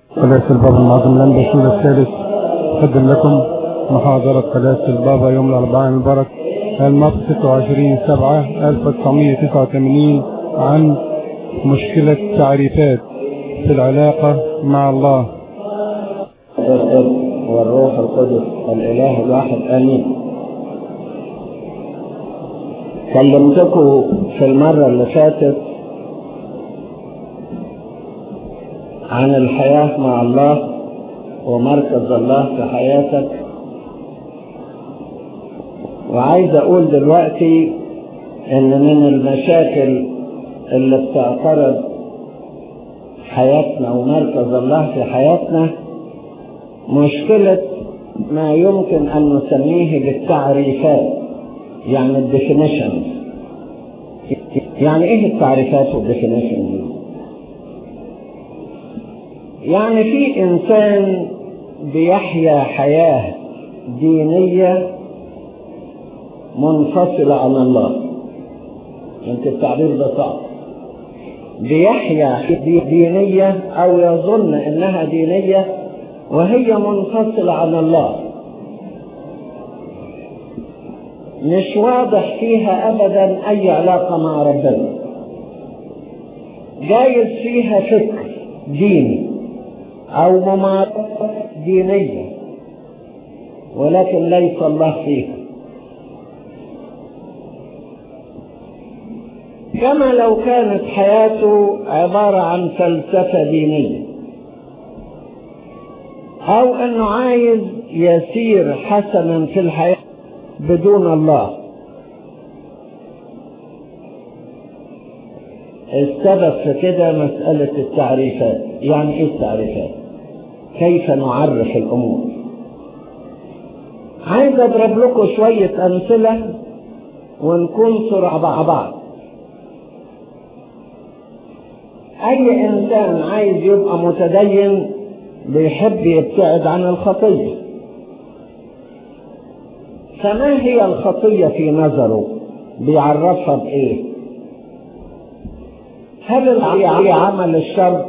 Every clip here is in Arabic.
قداسة البابا المعظم الأنبا الثالث أقدم لكم محاضرة قداسة البابا يوم الأربعاء المبارك الماضي 26/7/1989 عن مشكلة تعريفات في العلاقة مع الله. والروح القدس الإله الواحد آمين. كلمتكم في المرة اللي فاتت عن الحياة مع الله ومركز الله في حياتك، وعايز أقول دلوقتي إن من المشاكل اللي بتعترض حياتنا ومركز الله في حياتنا مشكلة ما يمكن أن نسميه بالتعريفات، يعني الديفينيشنز. يعني إيه التعريفات والديفينيشنز؟ يعني في إنسان بيحيا حياة دينية منفصلة عن الله. يمكن التعبير ده صعب. بيحيا دينية أو يظن إنها دينية وهي منفصلة عن الله، مش واضح فيها أبدا أي علاقة مع ربنا. جايز فيها فكر ديني أو ممارسة دينية ولكن ليس الله فيها، كما لو كانت حياته عبارة عن فلسفة دينية، أو أنه عايز يسير حسنا في الحياة بدون الله. السبب في كده مسألة التعريفات. يعني إيه التعريفات؟ كيف نعرف الأمور؟ عايز أضرب لكم شوية أمثلة ونكون صراع مع بعض. أي إنسان عايز يبقى متدين بيحب يبتعد عن الخطية، فما هي الخطية في نظره؟ بيعرفها بإيه؟ هل هي عمل الشر؟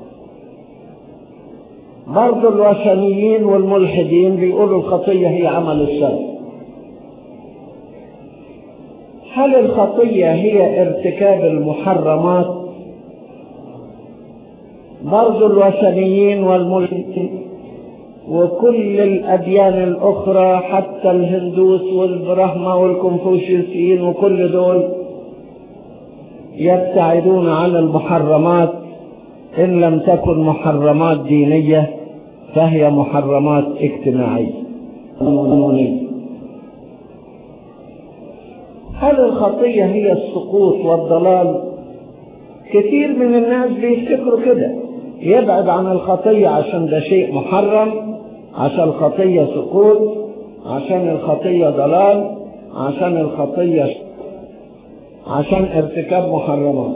برضو الوثنيين والملحدين بيقولوا الخطية هي عمل الشر. هل الخطية هي ارتكاب المحرمات؟ برضو الوثنيين والملحدين وكل الأديان الأخرى حتى الهندوس والبرهمة والكونفوشيوسيين وكل دول يبتعدون عن المحرمات. إن لم تكن محرمات دينية فهي محرمات اجتماعية. هل الخطية هي السقوط والضلال؟ كثير من الناس بيفتكروا كده، يبعد عن الخطية عشان ده شيء محرم، عشان الخطية سقوط، عشان الخطية ضلال، عشان الخطية عشان ارتكاب محرمات.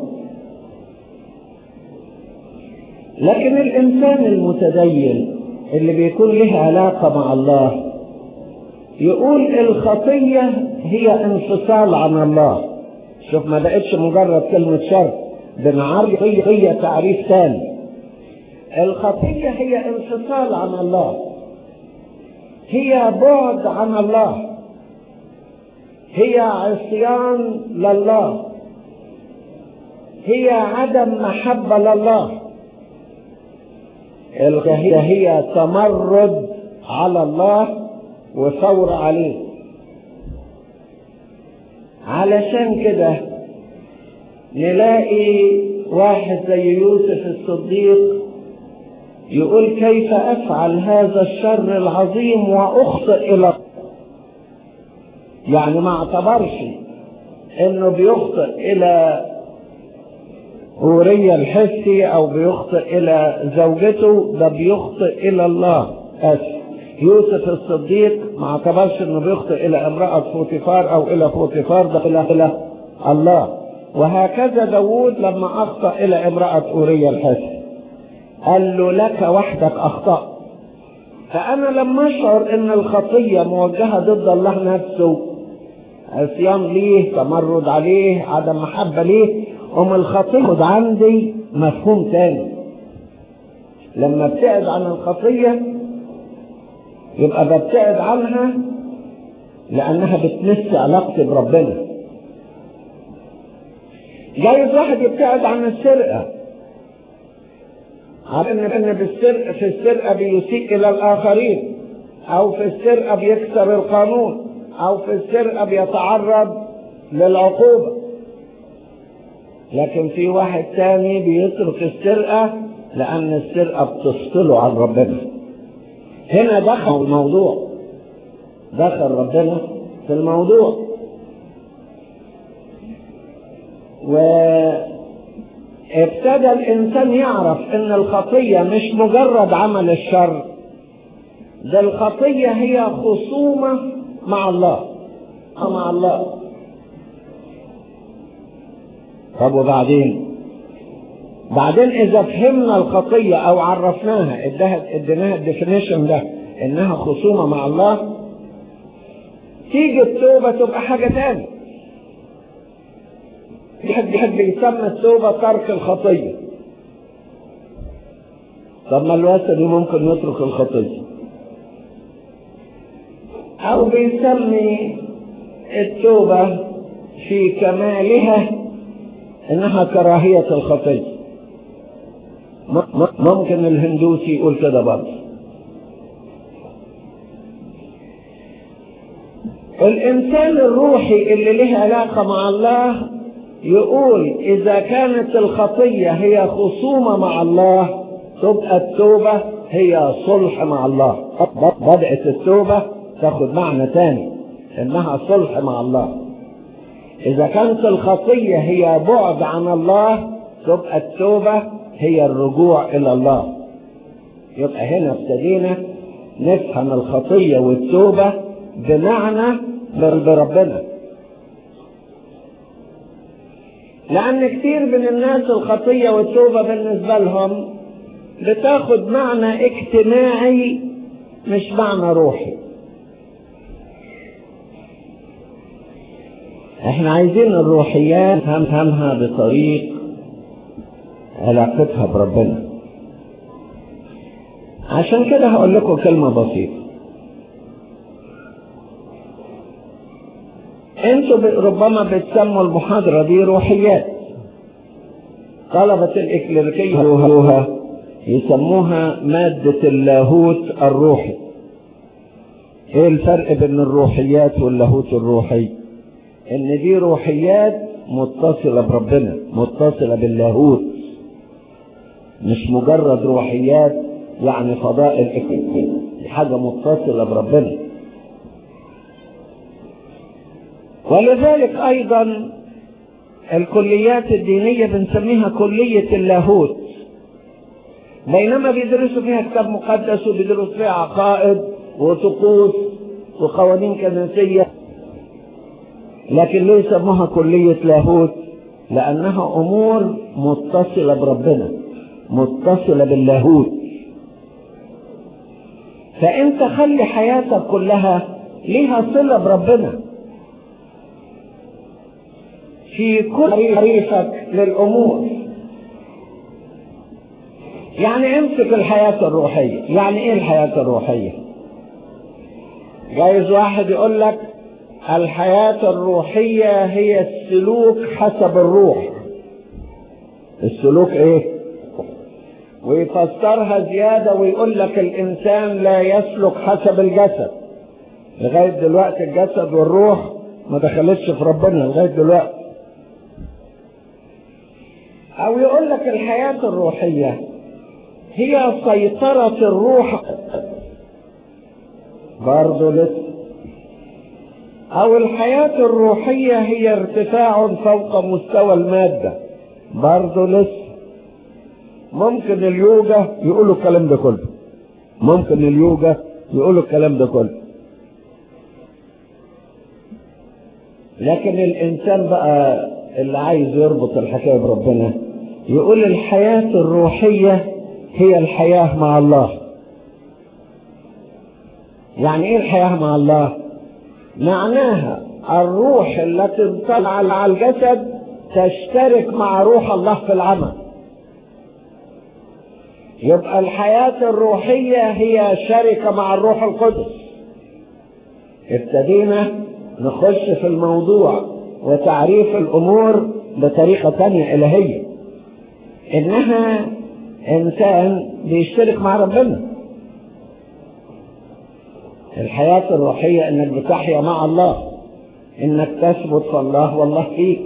لكن الإنسان المتدين اللي بيكون له علاقة مع الله يقول الخطية هي انفصال عن الله. شوف، ما بقتش مجرد كلمة شر، بنعرف هي تعريف ثاني. الخطية هي انفصال عن الله، هي بعد عن الله، هي عصيان لله، هي عدم محبة لله. هي تمرد على الله وثور عليه. علشان كده نلاقي واحد زي يوسف الصديق يقول كيف أفعل هذا الشر العظيم وأخطئ إلى، يعني ما اعتبرش إنه بيخطئ إلى أوريا الحسي أو بيخطئ إلى زوجته، ده بيخطئ إلى الله. يوسف الصديق ما اعتبرش إنه بيخطئ إلى امرأة فوتيفار أو إلى فوتيفار، ده إلى الله. وهكذا داود لما أخطأ إلى امرأة أوريا الحسي قال له لك وحدك أخطأ. فأنا لما أشعر إن الخطية موجهة ضد الله نفسه، عصيان ليه، تمرد عليه، عدم محبة ليه، الخطية عندي مفهوم تاني. لما ابتعد عن الخطية يبقى ببتعد عنها لأنها بتمس علاقتي بربنا. جايز واحد يبتعد عن السرقة، عارف ان في السرقة بيسيء الى الاخرين، او في السرقة بيكسر القانون، او في السرقة بيتعرض للعقوبة. لكن في واحد تاني بيترك السرقة لان السرقة بتفصله عن ربنا. هنا دخل الموضوع، دخل ربنا في الموضوع. ابتدى الإنسان يعرف إن الخطية مش مجرد عمل الشر، ده الخطية هي خصومة مع الله. طب وبعدين إذا فهمنا الخطية أو عرفناها اديناها الديفينيشن ده إنها خصومة مع الله، تيجي التوبة تبقى حاجة تاني. حد يسمى التوبة ترك الخطية. طب ما الوثني ممكن يترك الخطية، أو بيسمي التوبة في كمالها إنها كراهية الخطية. ممكن الهندوسي يقول كده برضه. الإنسان الروحي اللي له علاقة مع الله يقول إذا كانت الخطية هي خصومة مع الله تبقى التوبة هي صلح مع الله. بدأت التوبة تاخد معنى تاني إنها صلح مع الله. إذا كانت الخطية هي بعد عن الله تبقى التوبة هي الرجوع إلى الله. يبقى هنا ابتدينا نفهم الخطية والتوبة بمعنى بربنا. لأن كتير من الناس الخطية والتوبة بالنسبة لهم بتاخد معنى اجتماعي مش معنى روحي. احنا عايزين الروحيات نفهمها بطريق علاقتها بربنا. عشان كده هقول لكم كلمة بسيطة. انتوا ربما بتسموا المحاضرة دي روحيات. طلبة الإكليريكية يسموها مادة اللاهوت الروحي. ايه الفرق بين الروحيات واللاهوت الروحي؟ ان دي روحيات متصلة بربنا، متصلة باللاهوت، مش مجرد روحيات يعني فضائل إكليريكية، دي حاجة متصلة بربنا. ولذلك أيضا الكليات الدينية بنسميها كلية اللاهوت، بينما بيدرسوا فيها كتاب مقدس وبيدرسوا فيها عقائد وطقوس وقوانين كنسية. لكن ليه يسموها كلية لاهوت؟ لأنها أمور متصلة بربنا، متصلة باللاهوت. فأنت خلي حياتك كلها ليها صلة بربنا في كل تعريفك للأمور. يعني امسك الحياة الروحية. يعني ايه الحياة الروحية؟ جايز واحد يقول لك الحياة الروحية هي السلوك حسب الروح. السلوك ايه؟ ويفسرها زيادة ويقول لك الإنسان لا يسلك حسب الجسد. لغاية دلوقتي الجسد والروح ما دخلتش في ربنا لغاية دلوقتي. أو يقول لك الحياة الروحية هي سيطرة الروح، برضو لسه. أو الحياة الروحية هي ارتفاع فوق مستوى المادة، برضو لسه. ممكن اليوجا يقولوا الكلام ده كله، ممكن اليوجا يقولوا الكلام ده كله. لكن الإنسان بقى اللي عايز يربط الحكاية بربنا يقول الحياة الروحية هي الحياة مع الله. يعني ايه الحياة مع الله؟ معناها الروح التي انطلع على الجسد تشترك مع روح الله في العمل. يبقى الحياة الروحية هي شركة مع الروح القدس. ابتدينا نخش في الموضوع وتعريف الأمور بطريقة تانية إلهية، إنها إنسان بيشترك مع ربنا. الحياة الروحية إنك بتحيا مع الله، إنك تثبت في الله والله فيك،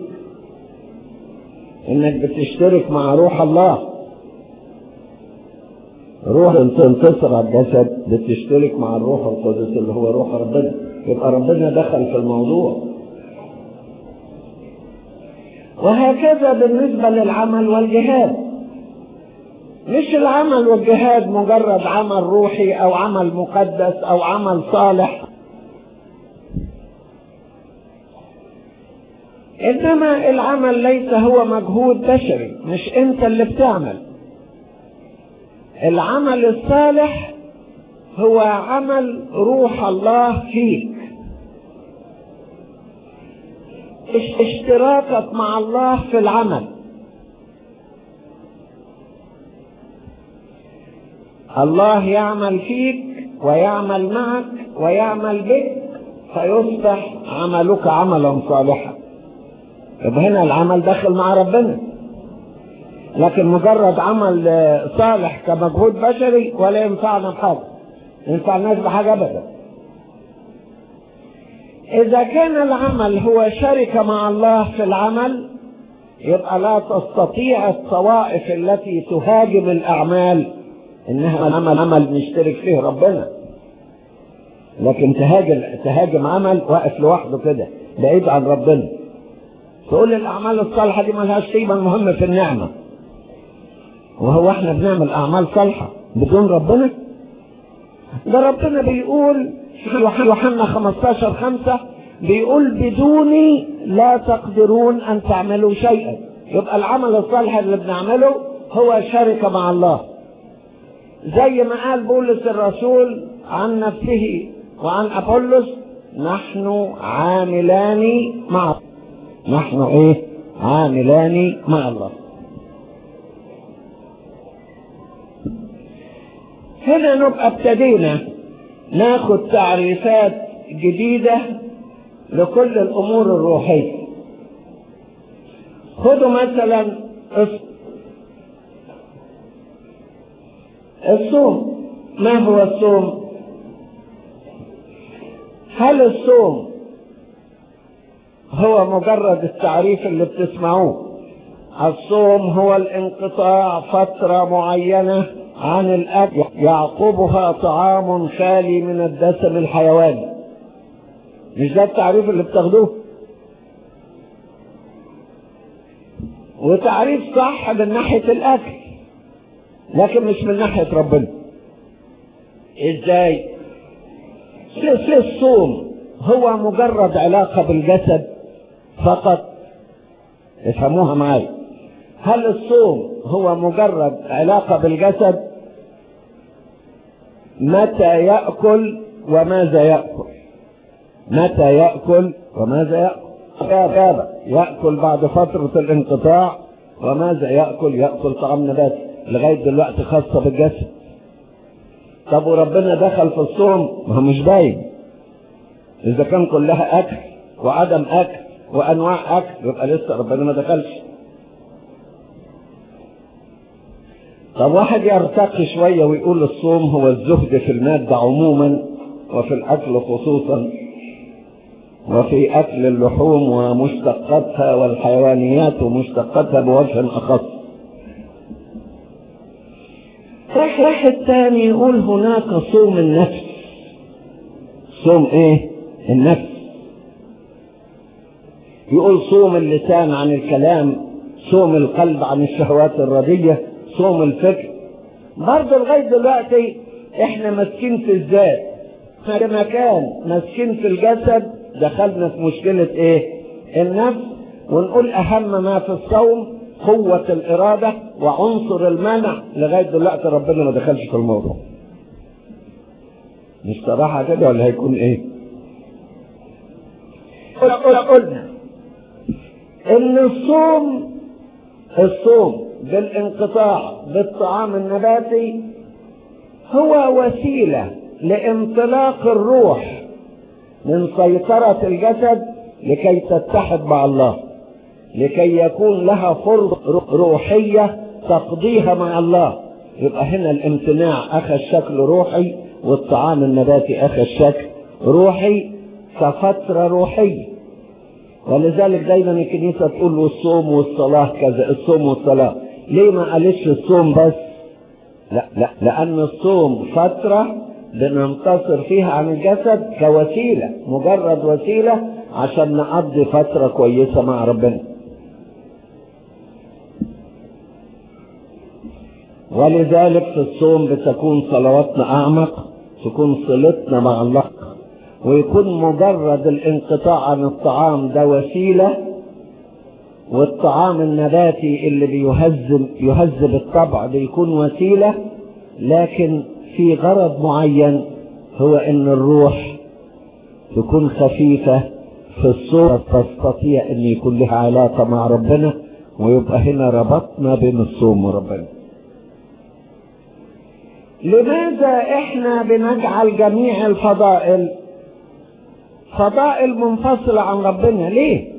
إنك بتشترك مع روح الله. روح تنتصر على الجسد، بتشترك مع الروح القدس اللي هو روح ربنا، يبقى ربنا دخل في الموضوع. وهكذا بالنسبة للعمل والجهاد. مش العمل والجهاد مجرد عمل روحي أو عمل مقدس أو عمل صالح، إنما العمل ليس هو مجهود بشري، مش أنت اللي بتعمل. العمل الصالح هو عمل روح الله فيك، اشتراكك مع الله في العمل. الله يعمل فيك ويعمل معك ويعمل بك فيصبح عملك عملا صالحا. يبقى هنا العمل داخل مع ربنا، لكن مجرد عمل صالح كمجهود بشري ولا ينفعنا بحاجة، ما ينفعناش بحاجة أبدا. إذا كان العمل هو شركة مع الله في العمل، يبقى لا تستطيع الطوائف التي تهاجم الأعمال إنها عمل نشترك فيه ربنا، لكن تهاجم عمل واقف لوحده كده بعيد عن ربنا، تقول الأعمال الصالحة دي ملهاش قيمة، المهم في النعمة. وهو احنا بنعمل أعمال صالحة بدون ربنا؟ ده ربنا بيقول في يوحنا 15:5 بيقول بدوني لا تقدرون أن تعملوا شيئا. يبقى العمل الصالح اللي بنعمله هو شركة مع الله، زي ما قال بولس الرسول عن نفسه وعن أبولس: نحن عاملان مع عاملان مع الله. هنا نبقى ابتدينا ناخد تعريفات جديدة لكل الأمور الروحية. خدوا مثلا الصوم. ما هو الصوم؟ هل الصوم هو مجرد التعريف اللي بتسمعوه؟ الصوم هو الانقطاع فترة معينة عن الأكل يعقبها طعام خالي من الدسم الحيواني. مش ده التعريف اللي بتاخدوه؟ وتعريف صح من ناحية الأكل، لكن مش من ناحية ربنا. ازاي؟ الصوم هو مجرد علاقة بالجسد فقط. افهموها معايا. هل الصوم هو مجرد علاقة بالجسد؟ متى يأكل وماذا يأكل؟ متى يأكل وماذا يأكل؟ يأكل بعد فترة الانقطاع. وماذا يأكل؟ يأكل طعام نباتي لغاية دلوقتي خاصة بالجسد. طب وربنا دخل في الصوم؟ ما هو مش باين. إذا كان كلها أكل وعدم أكل وأنواع أكل يبقى لسه ربنا ما دخلش. طب واحد يرتقي شوية ويقول الصوم هو الزهد في المادة عموما وفي الأكل خصوصا، وفي أكل اللحوم ومشتقاتها والحيوانيات ومشتقاتها بوجه أخص. واحد تاني يقول هناك صوم النفس. صوم ايه؟ النفس. يقول صوم اللسان عن الكلام، صوم القلب عن الشهوات الردية، صوم الفكر. برضه لغاية دلوقتي احنا ماسكين في الذات. لما كان ماسكين في الجسد دخلنا في مشكلة ايه؟ النفس. ونقول اهم ما في الصوم قوة الإرادة وعنصر المنع. لغاية دلوقتي ربنا ما دخلش في الموضوع. مش صراحة كده ولا هيكون ايه؟ قلنا ان الصوم بالانقطاع بالطعام النباتي هو وسيلة لانطلاق الروح من سيطرة الجسد لكي تتحد مع الله، لكي يكون لها فرصة روحية تقضيها مع الله. يبقى هنا الامتناع أخذ شكل روحي، والطعام النباتي أخذ شكل روحي كفترة روحية. ولذلك دايما الكنيسة تقول الصوم والصلاة كذا، الصوم والصلاة. ليه ما قالتش الصوم بس؟ لا، لأن الصوم فترة بننتصر فيها عن الجسد كوسيلة، مجرد وسيلة عشان نقضي فترة كويسة مع ربنا. ولذلك في الصوم بتكون صلواتنا أعمق، تكون صلتنا مع الله، ويكون مجرد الانقطاع عن الطعام ده وسيلة، والطعام النباتي اللي بيهذب الطبع بيكون وسيلة، لكن في غرض معين، هو ان الروح تكون خفيفة في الصورة، تستطيع ان يكون لها علاقة مع ربنا، ويبقى هنا ربطنا بين الصوم وربنا. لماذا احنا بنجعل جميع الفضائل فضائل منفصلة عن ربنا؟ ليه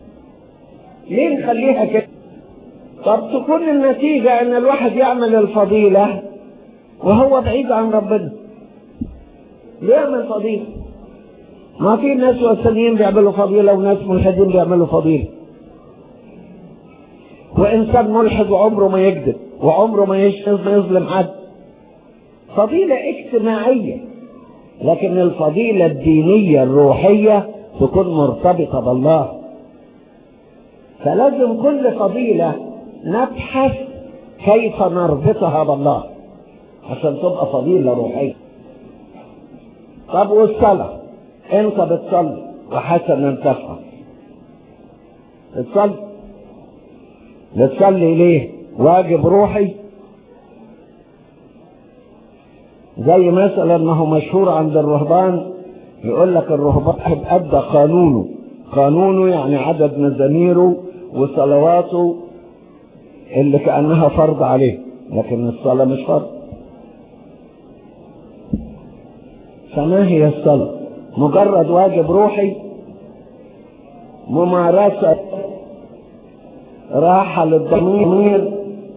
نخليها كده؟ طب تكون النتيجة ان الواحد يعمل الفضيلة وهو بعيد عن ربنا. ليه يعمل فضيلة؟ ما في ناس وثنيين بيعملوا فضيلة، وناس ملحدين بيعملوا فضيلة، وإنسان ملحد وعمره ما يكذب وعمره ما يظلم حد. فضيلة اجتماعية، لكن الفضيلة الدينية الروحية تكون مرتبطة بالله. فلازم كل فضيلة نبحث كيف نربطها بالله عشان تبقى فضيلة روحية. طب والصلاة، انت بتصلي وحسنا تفعل، بتصلي ليه؟ واجب روحي، زي مثلا ما هو مشهور عند الرهبان، يقول لك الرهبان أدى قانونه يعني عدد مزاميره وصلواته اللي كأنها فرض عليه، لكن الصلاة مش فرض. فما هي الصلاة؟ مجرد واجب روحي، ممارسة راحة للضمير.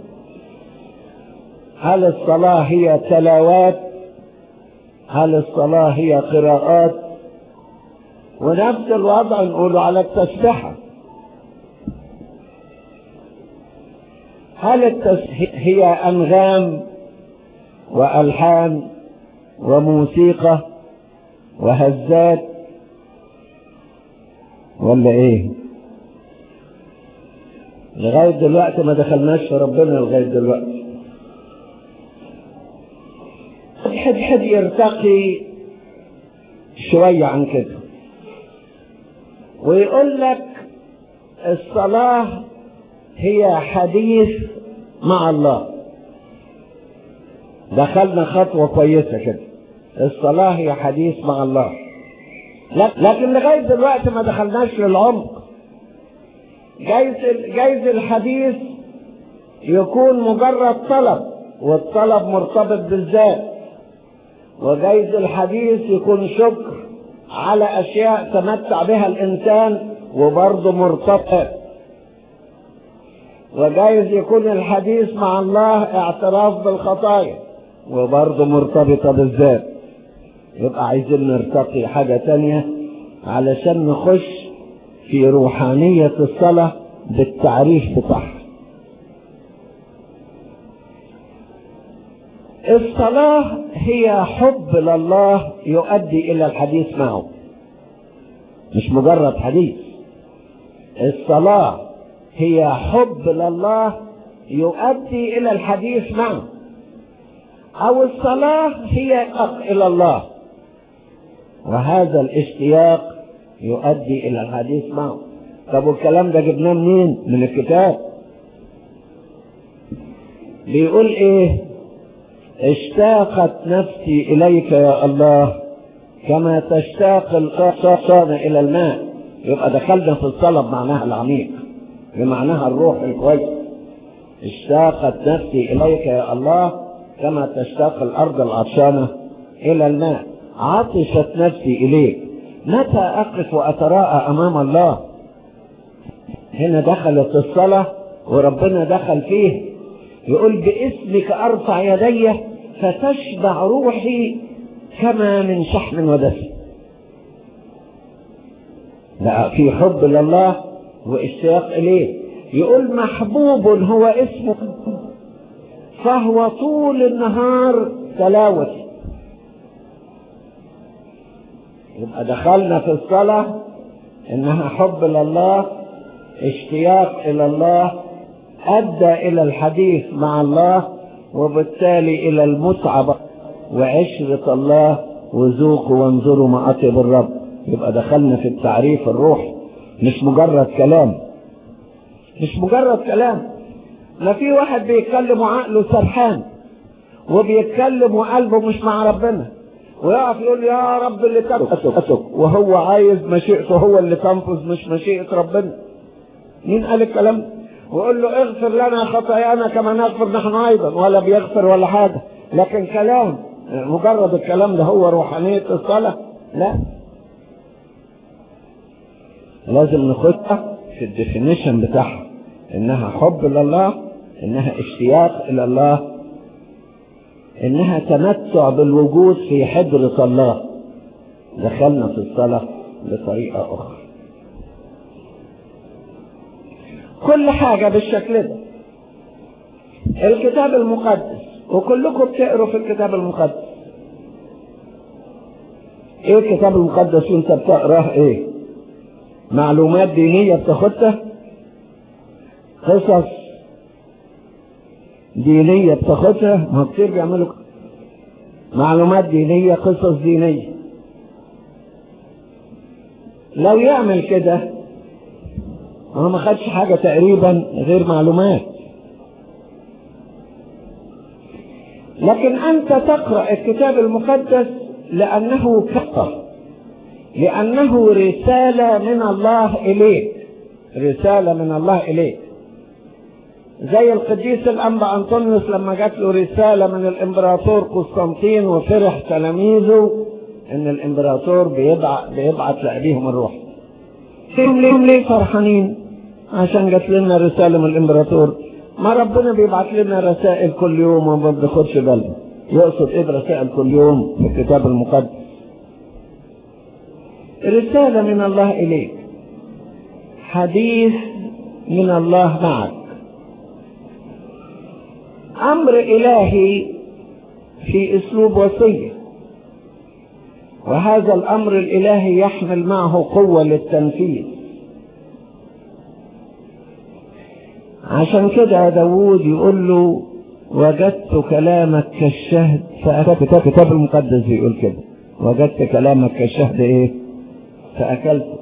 هل الصلاة هي تلاوات؟ هل الصلاة هي قراءات؟ ونفس الوضع نقوله على التسبيحة. هل هي أنغام وألحان وموسيقى وهزات ولا إيه؟ لغاية دلوقتي ما دخلناش في ربنا. لغاية دلوقتي حد يرتقي شوية عن كده ويقول لك الصلاة هي حديث مع الله. دخلنا خطوة كويسة كده، الصلاة هي حديث مع الله، لكن لغاية دلوقتي ما دخلناش للعمق. جايز الحديث يكون مجرد طلب، والطلب مرتبط بالذات، وجايز الحديث يكون شكر على أشياء تمتع بها الإنسان وبرضه مرتبط، وجايز يكون الحديث مع الله اعتراف بالخطايا وبرضه مرتبطة بالذات. يبقى عايزين نرتقي حاجة تانية علشان نخش في روحانية الصلاة بالتعريف بتاعها. الصلاة هي حب لله يؤدي إلى الحديث معه، مش مجرد حديث. الصلاة هي حب لله يؤدي إلى الحديث معه، أو الصلاة هي اشتياق إلى الله، وهذا الاشتياق يؤدي إلى الحديث معه. طب والكلام ده جبناه منين؟ من الكتاب. بيقول إيه؟ اشتاقت نفسي إليك يا الله كما تشتاق الغصان إلى الماء. يبقى دخلنا في الصلاة بمعناها العميق، بمعناها الروح الكويس. اشتاقت نفسي إليك يا الله كما تشتاق الأرض العطشانة إلى الماء. عطشت نفسي إليك. متى أقف وأتراءى أمام الله؟ هنا دخلت الصلاة وربنا دخل فيه، يقول باسمك أرفع يدي فتشبع روحي كما من شحم ودسم. لا، في حب لله واشتياق إليه. يقول محبوب هو اسمه فهو طول النهار تلاوة. يبقى دخلنا في الصلاة إنها حب لله، اشتياق إلى الله، أدى إلى الحديث مع الله، وبالتالي إلى المتعة وعشرة الله، وذوقوا وانظروا ما أطيب الرب. يبقى دخلنا في التعريف الروحي، مش مجرد كلام، مش مجرد كلام. لا، في واحد بيتكلم وعقله سرحان، وبيتكلم وقلبه مش مع ربنا، ويقف يقول يا رب اللي تنفذ، وهو عايز مشيئته هو اللي تنفذ مش مشيئة ربنا. مين قال الكلام ده؟ ويقول له اغفر لنا خطايانا كما نغفر نحن ايضا، ولا بيغفر ولا حاجة، لكن كلام. مجرد الكلام ده هو روحانية الصلاة؟ لا، لازم نخدها في الديفينيشن بتاعها، انها حب لله، انها اشتياق الى الله، انها تمتع بالوجود في حضرة الله. دخلنا في الصلاة بطريقة اخرى. كل حاجة بالشكل ده. الكتاب المقدس، وكلكم بتقروا في الكتاب المقدس. ايه الكتاب المقدس وانت بتقراه؟ ايه؟ معلومات دينية بتاخدها، قصص دينية بتاخدها. ما كتير بيعملوا معلومات دينية، قصص دينية. لو يعمل كده هو ما خدش حاجة تقريبا غير معلومات. لكن أنت تقرأ الكتاب المقدس لأنه كفر، لأنه رسالة من الله إليك، رسالة من الله إليك. زي القديس الأنبا أنطونيوس لما جات له رسالة من الإمبراطور قسطنطين، وفرح تلاميذه إن الإمبراطور بيبعت لأبيهم الروح. ليه فرحانين؟ عشان جات لنا رسالة من الإمبراطور. ما ربنا بيبعت لنا رسائل كل يوم وما بناخدش بالنا. يقصد إيه برسائل كل يوم في الكتاب المقدس؟ رسالة من الله إليك، حديث من الله معك، أمر إلهي في أسلوب وصية، وهذا الأمر الإلهي يحمل معه قوة للتنفيذ. عشان كده داود يقول له وجدت كلامك كالشهد فأكلت. الكتاب المقدس بيقول كده، وجدت كلامك كالشهد ايه؟ فأكلته.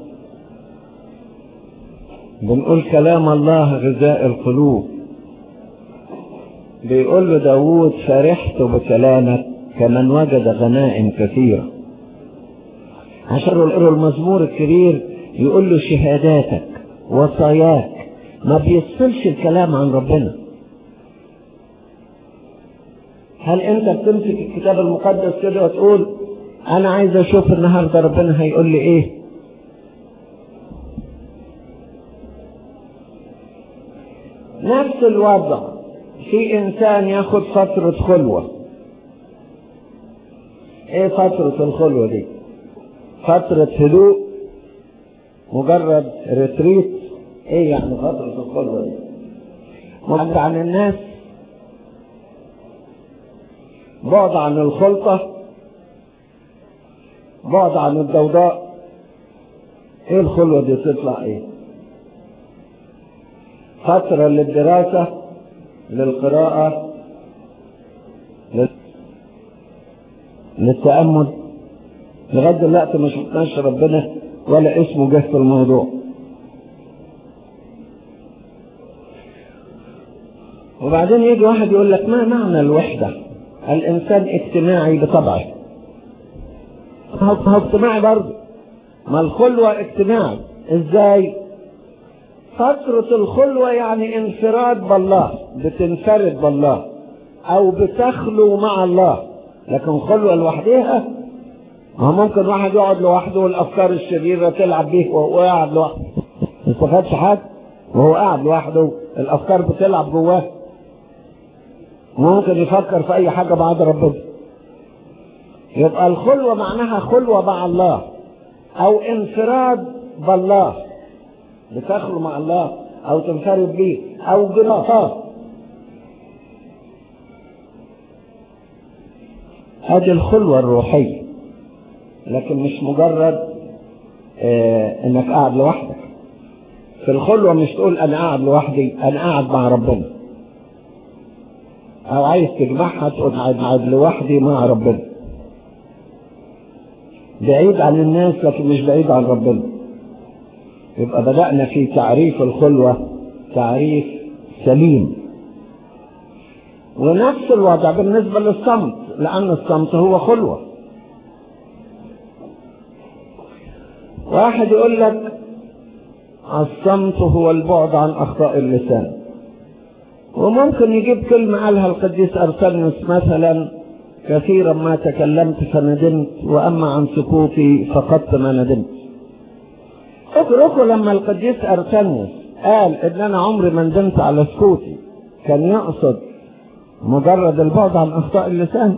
بنقول كلام الله غذاء القلوب. بيقول له داود فرحت بكلامك كمن وجد غنائم كثيرة. عشان يقرأ المزمور الكبير يقول له شهاداتك وصاياك. ما بيفصلش الكلام عن ربنا. هل انت بتمسك الكتاب المقدس كده وتقول انا عايز اشوف النهارده ربنا هيقول لي ايه؟ نفس الوضع في انسان ياخد فترة خلوة. ايه فترة الخلوة دي؟ فترة هدوء، مجرد ريتريت. ايه يعني فترة الخلوة دي؟ بعد عن الناس، بعد عن الخلطة، بعد عن الضوضاء. ايه الخلوة دي تطلع ايه؟ فترة للدراسة، للقراءة، للتأمل. لغاية دلوقتي ما شفناش ربنا ولا اسمه جه في الموضوع. وبعدين يجي واحد يقول لك ما معنى الوحدة؟ الإنسان اجتماعي بطبعه. هو اجتماعي برضه. ما الخلوة اجتماعي ازاي؟ فترة الخلوة يعني انفراد بالله، بتنفرد بالله او بتخلو مع الله. لكن خلوة لوحدها، ما ممكن واحد يقعد لوحده والافكار الشريرة تلعب به وهو قاعد لوحده، ما استفادش حاجة. وهو قاعد لوحده الافكار بتلعب جواه، ممكن يفكر في اي حاجة بعد ربنا. يبقى الخلوة معناها خلوة مع الله او انفراد بالله، بتخلو مع الله او تنفرد به او جناحات. هذه الخلوة الروحية، لكن مش مجرد انك قاعد لوحدك. في الخلوة مش تقول انا قاعد لوحدي، انا قاعد مع ربنا. او عايز تجمعها تقول قاعد لوحدي مع ربنا، بعيد عن الناس لكن مش بعيد عن ربنا. يبقى بدأنا في تعريف الخلوة تعريف سليم. ونفس الوضع بالنسبة للصمت، لأن الصمت هو خلوة. واحد يقول لك الصمت هو البعد عن أخطاء اللسان، وممكن يجيب كلمة قالها القديس أرسنيوس مثلا: كثيرا ما تكلمت فندمت، وأما عن سكوتي فقدت ما ندمت. اتركوا لما القديس أرسنيوس قال إن أنا عمري ما ندمت على سكوتي، كان يقصد مجرد البعد عن أخطاء اللسان؟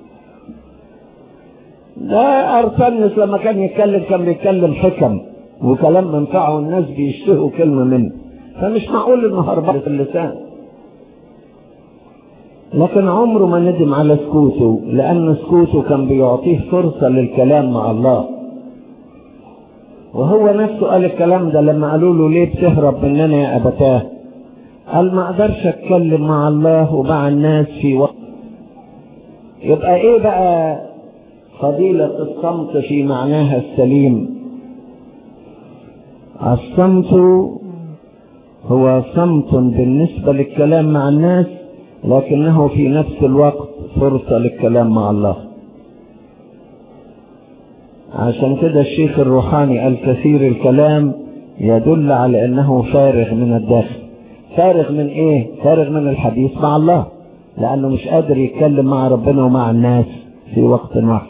ده أرسنيوس لما كان يتكلم كان بيتكلم حكم وكلام منفعه والناس بيشتهوا كلمة منه، فمش معقول إنه هربان في اللسان. لكن عمره ما ندم على سكوته، لأن سكوته كان بيعطيه فرصة للكلام مع الله. وهو نفسه قال الكلام ده لما قالوا له ليه بتهرب مننا يا أبتاه؟ قال ما أقدرش أتكلم مع الله ومع الناس في وقت. يبقى إيه بقى فضيلة الصمت في معناها السليم؟ الصمت هو صمت بالنسبة للكلام مع الناس، لكنه في نفس الوقت فرصة للكلام مع الله. عشان كده الشيخ الروحاني قال كثير الكلام يدل على أنه فارغ من الداخل. فارغ من إيه؟ فارغ من الحديث مع الله، لأنه مش قادر يتكلم مع ربنا ومع الناس في وقت واحد.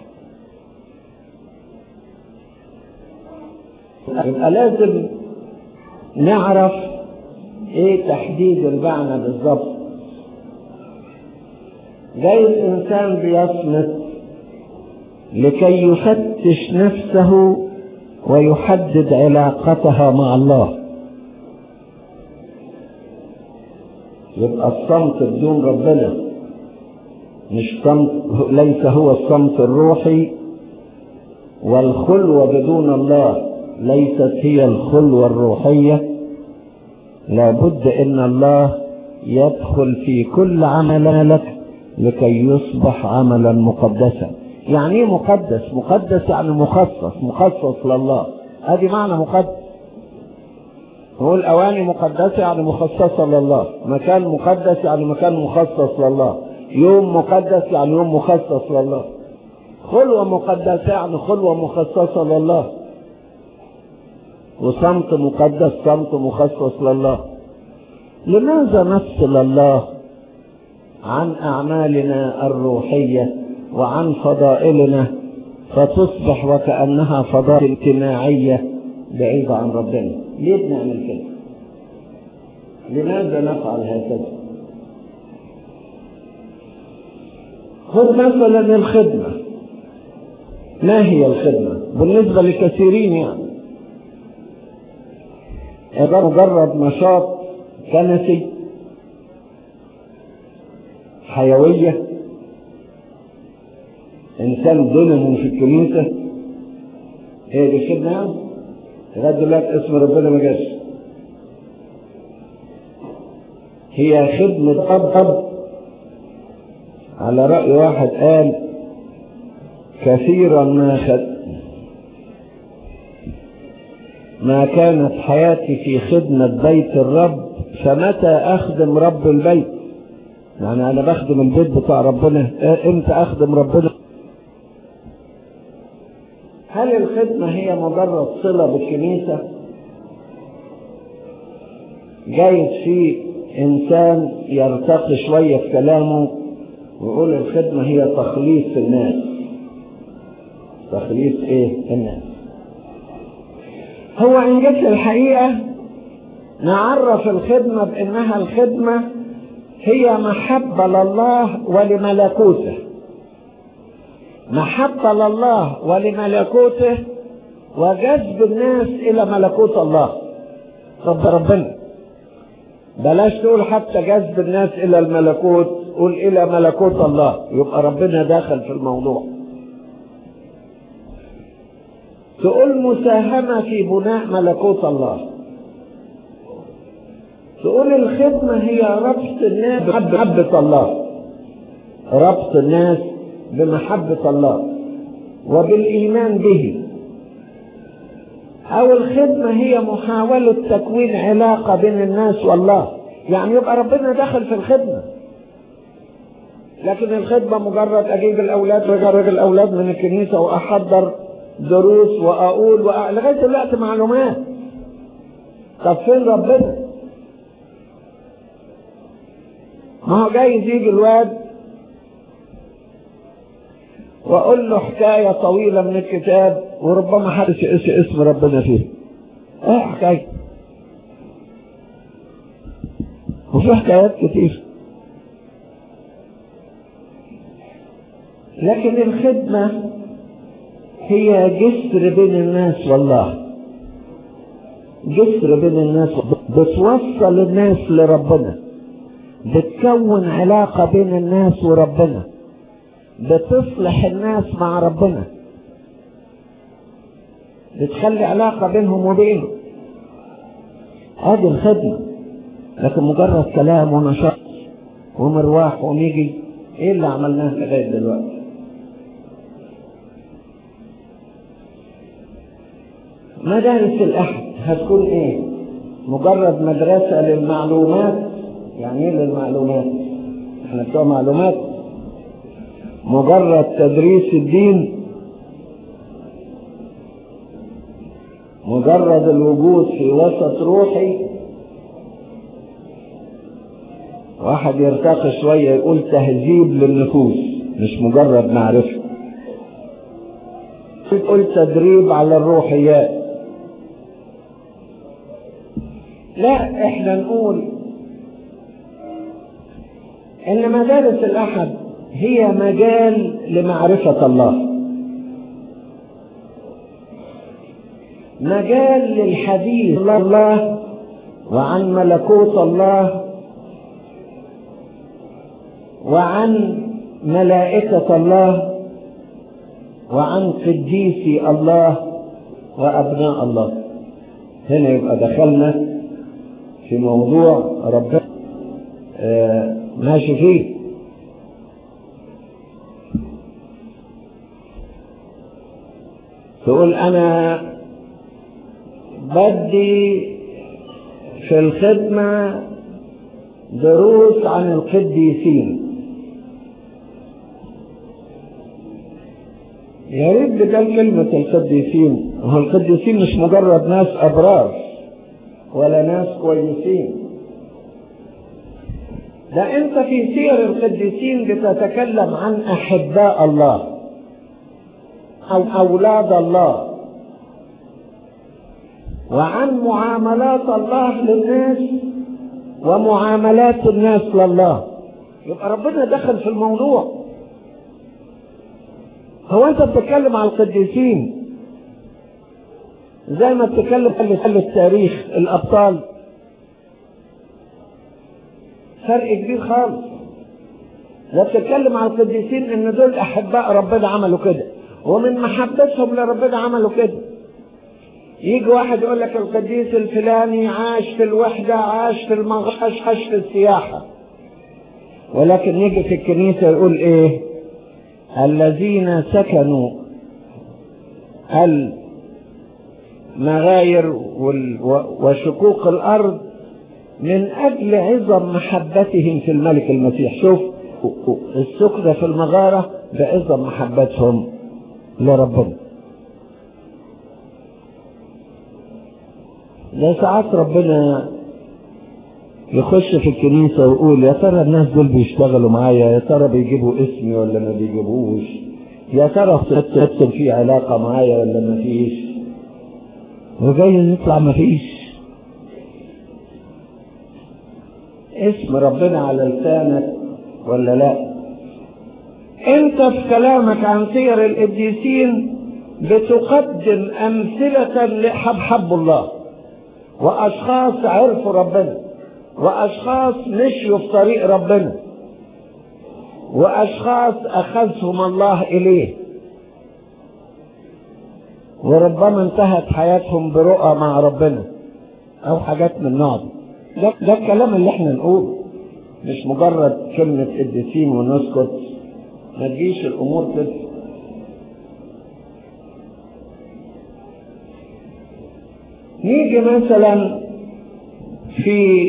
يبقى لازم نعرف ايه تحديد المعنى بالظبط. زي الانسان بيصمت لكي يفتش نفسه ويحدد علاقتها مع الله. يبقى الصمت بدون ربنا مش صمت، ليس هو الصمت الروحي، والخلوة بدون الله ليست هي الخلوة الروحية. لابد ان الله يدخل في كل عملك لكي يصبح عملا مقدسا. يعني ايه مقدس؟ مقدس يعني مخصص لله. ادي معنى مقدس. نقول اواني مقدسة يعني مخصصة لله، مكان مقدس يعني مكان مخصص لله، يوم مقدس يعني يوم مخصص لله، خلوة مقدسة يعني خلوة مخصصة لله، وصمت مقدس صمت مخصص لله. لماذا نفصل الله عن أعمالنا الروحية وعن فضائلنا فتصبح وكأنها فضائل اجتماعية بعيدة عن ربنا؟ ليه بنعمل كده؟ لماذا نفعل هكذا؟ خذ مثلا الخدمة. ما هي الخدمة بالنسبة لكثيرين؟ يعني مجرد نشاط كنسي، حيوية، إنسان ظلم في الكنيسة. هي دي الخدمة؟ لغاية دلوقتي اسم ربنا ما جاش. هي خدمة أب. على رأي واحد قال كثيرا ما كانت حياتي في خدمة بيت الرب، فمتى أخدم رب البيت؟ يعني أنا بخدم البيت بتاع ربنا، إمتى أخدم ربنا؟ هل الخدمة هي مجرد صلة بالكنيسة؟ جايز في إنسان يرتقي شوية في كلامه ويقول الخدمة هي تخليص الناس. تخليص إيه؟ الناس. هو إن جت الحقيقة نعرف الخدمة بأنها الخدمة هي محبة لله ولملكوته. محبة لله ولملكوته وجذب الناس إلى ملكوت الله. ربنا بلاش تقول حتى جذب الناس إلى الملكوت، قول إلى ملكوت الله، يبقى ربنا داخل في الموضوع. تقول مساهمة في بناء ملكوت الله. تقول الخدمة هي ربط الناس بمحبة الله. ربط الناس بمحبة الله وبالإيمان به. أو الخدمة هي محاولة تكوين علاقة بين الناس والله، يعني يبقى ربنا داخل في الخدمة. لكن الخدمة مجرد أجيب الأولاد وأجرب الأولاد من الكنيسة وأحضر دروس وأقول لغاية دلوقتي معلومات. طب فين ربنا؟ ما هو جايز يجي الواد وأقول له حكاية طويلة من الكتاب وربما حدش اسم ربنا فيه. حكاية. وفي حكايات كتير. لكن الخدمة هي جسر بين الناس والله. جسر بين الناس، بتوصل الناس لربنا، بتكون علاقة بين الناس وربنا، بتصلح الناس مع ربنا، بتخلي علاقة بينهم وبينه. هذه الخدمة. لكن مجرد كلام ونشاط ومرواح ونيجي، ايه اللي عملناه لغاية دلوقتي؟ مدارس الأحد هتكون ايه؟ مجرد مدرسة للمعلومات. يعني ايه للمعلومات؟ احنا بتوع معلومات. مجرد تدريس الدين، مجرد الوجود في وسط روحي. واحد يرتقي شوية يقول تهذيب للنفوس، مش مجرد معرفة. يقول تدريب على الروحيات. لا، احنا نقول ان مدارس الأحد هي مجال لمعرفة الله، مجال للحديث عن الله وعن ملكوت الله وعن ملائكة الله وعن قديسي الله وأبناء الله. هنا يبقى دخلنا في موضوع ربنا ماشي فيه. تقول أنا بدي في الخدمة دروس عن القديسين. يا ريت بقال كلمة القديسين. هو القديسين مش مجرد ناس أبرار ولا ناس كويسين. ده أنت في سير القديسين بتتكلم عن أحباء الله أو أولاد الله، وعن معاملات الله للناس ومعاملات الناس لله. يبقى ربنا دخل في الموضوع. هو أنت بتتكلم عن القديسين زي ما بتتكلم عن التاريخ الأبطال، فرق كبير خالص. لا بتتكلم عن القديسين إن دول أحباء ربنا عملوا كده، ومن محبتهم لربنا عملوا كده. يجي واحد يقول لك القديس الفلاني عاش في الوحدة، عاش في المغش، عاش في السياحة، ولكن يجي في الكنيسة يقول ايه؟ الذين سكنوا المغاير وشقوق الأرض من أجل عظم محبتهم في الملك المسيح. شوف السكنة في المغارة بعظم محبتهم لربنا. ده ساعات ربنا يخش في الكنيسة ويقول يا ترى الناس دول بيشتغلوا معايا، يا ترى بيجيبوا اسمي ولا ما بيجيبوش، يا ترى تدخل في علاقة معايا ولا ما فيش، وجاي يطلع ما فيش. اسم ربنا على لسانك ولا لا؟ انت في كلامك عن سير القديسين بتقدم امثلة لحب الله، واشخاص عرفوا ربنا، واشخاص مشوا في طريق ربنا، واشخاص اخذهم الله اليه، وربما انتهت حياتهم برؤى مع ربنا او حاجات من النوع ده الكلام اللي احنا نقوله، مش مجرد كلمة قديسين ونسكت. ما تجيش الامور كده. نيجي مثلا في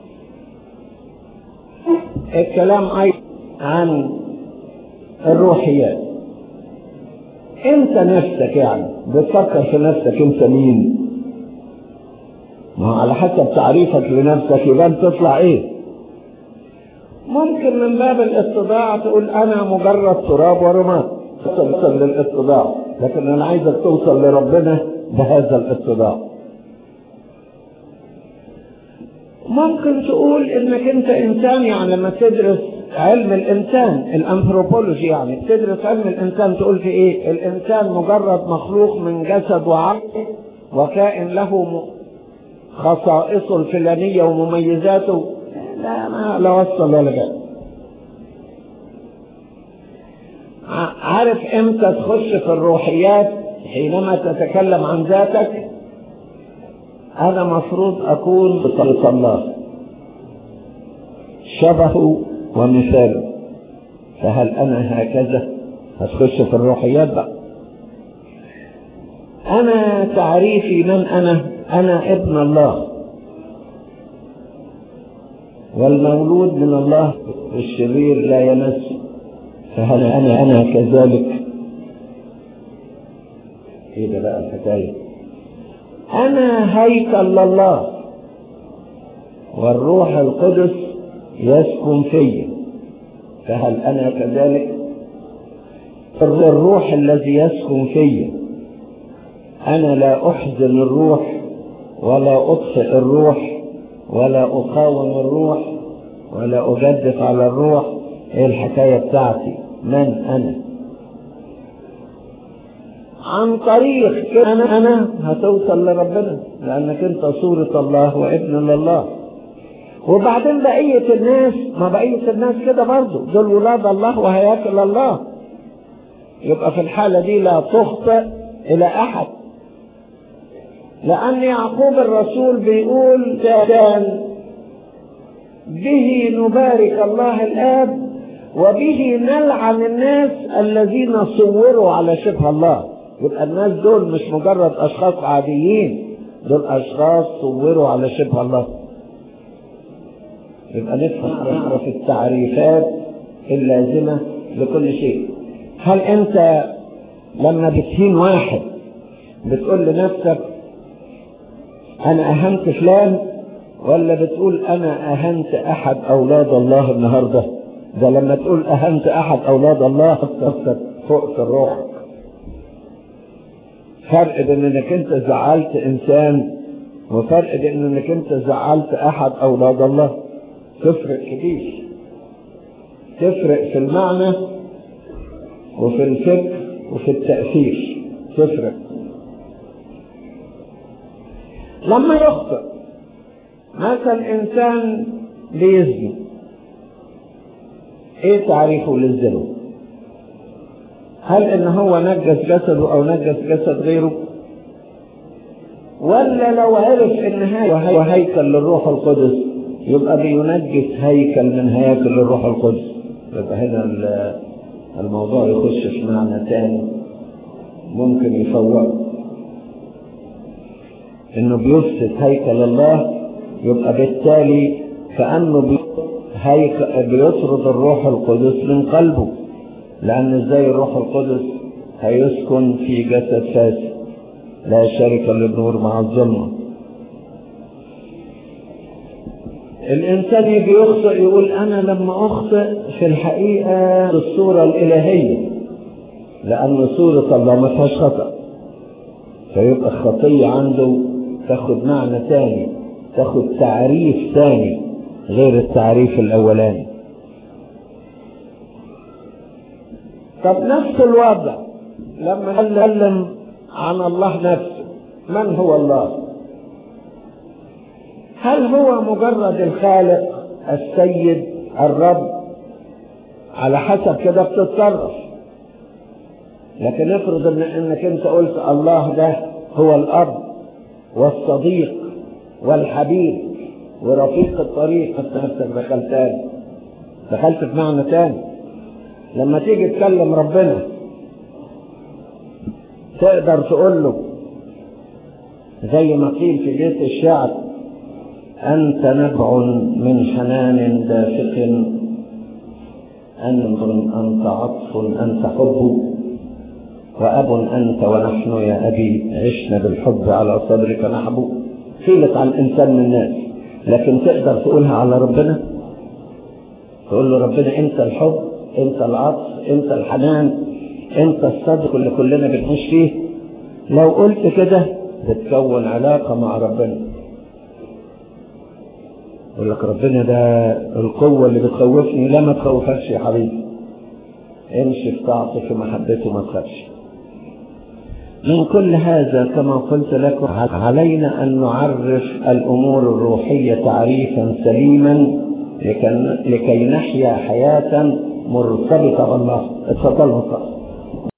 الكلام ايضا عن الروحيات. انت نفسك يعني بتفكر في نفسك انت مين؟ ما هو على حسب تعريفك لنفسك يبان تطلع ايه. ممكن من باب الاتضاع تقول انا مجرد تراب ورماد، توصل للاتضاع، لكن انا عايزك توصل لربنا بهذا الاتضاع. ممكن تقول انك انت انسان، يعني لما تدرس علم الانسان الانثروبولوجي، يعني تدرس علم الانسان تقول في ايه؟ الانسان مجرد مخلوق من جسد وعقل، وكائن له خصائصه الفلانية ومميزاته. لا وصل ولا جاء. عارف امتى تخش في الروحيات؟ حينما تتكلم عن ذاتك. انا مفروض اكون بطريقة الله، شبهه ومثاله، فهل انا هكذا؟ هتخش في الروحيات بقى. انا تعريفي من انا ابن الله، والمولود من الله الشرير لا يمس، فهل انا كذلك؟ ايه ده بقى الحكايه؟ انا هيكل الله، والروح القدس يسكن فيا، فهل انا كذلك؟ الروح الذي يسكن فيا، انا لا احزن الروح ولا اطفئ الروح ولا اقاوم الروح ولا اجدف على الروح. ايه الحكايه بتاعتي؟ من انا؟ عن طريق انا هتوصل لربنا، لانك انت صورة الله وابن لله. وبعدين بقية الناس، ما بقية الناس كده برضو، دول ولاد الله وهياكل الله. يبقى في الحالة دي لا تخطئ الى احد، لان يعقوب الرسول بيقول كان به نبارك الله الاب وبه نلعن الناس الذين صوروا على شبه الله. يبقى الناس دول مش مجرد اشخاص عاديين، دول اشخاص صوروا على شبه الله. يبقى نعرف التعريفات اللازمة لكل شيء. هل انت لما بتهين واحد بتقول لنفسك انا اهنت فلان، ولا بتقول انا اهنت احد اولاد الله النهارده؟ ده لما تقول اهنت احد اولاد الله تفكر فوق في الروح. فرق بين انك انت زعلت انسان وفرق بين انك انت زعلت احد اولاد الله، تفرق كتير. تفرق في المعنى وفي الفكر وفي التأثير، تفرق. لما يخطئ مثلا انسان بيزني، ايه تعريفه للزنا؟ هل ان هو نجس جسده او نجس جسد غيره؟ ولا لو عرف ان هو هيكل للروح القدس يبقى بينجس هيكل من هياكل الروح القدس؟ يبقى هنا الموضوع يخش في معنى تاني ممكن يفوق، انه بيفسد هيكل الله، يبقى بالتالي كأنه بيطرد الروح القدس من قلبه، لأن ازاي الروح القدس هيسكن في جسد فاسد؟ لا شريك للنور مع الظلمة. الإنسان يجي يخطئ يقول أنا لما أخطئ في الحقيقة الصورة الإلهية، لأن صورة الله ما فيهاش خطأ، فيبقى الخطية عنده تاخد معنى تاني، تاخد تعريف تاني غير التعريف الأولاني. طب نفس الوضع لما نتكلم عن الله نفسه، من هو الله؟ هل هو مجرد الخالق السيد الرب؟ على حسب كده بتتصرف. لكن افرض انك انت قلت الله ده هو الاب والصديق والحبيب ورفيق الطريق، نفسك دخلت في معنى تاني. لما تيجي تكلم ربنا تقدر تقول له زي ما قيل في بيت الشعر: أنت نبع من حنان دافق، أنت عطف، أنت حب، وأب أنت ونحن يا أبي عشنا بالحب على صدرك نحبو. قيلت عن الإنسان من الناس، لكن تقدر تقولها على ربنا؟ تقول له ربنا أنت الحب، أنت العطف، أنت الحنان، أنت الصدق اللي كلنا بنعيش فيه. لو قلت كده بتكون علاقة مع ربنا. يقول لك ربنا ده القوة اللي بتخوفني. لا، ما تخوفكش يا حبيبي، امشي في طاعته في محبته، ما تخافش. من كل هذا كما قلت لكم علينا أن نعرف الأمور الروحية تعريفا سليما لكي نحيا حياة مرتبطة بالله. اتفضلوا.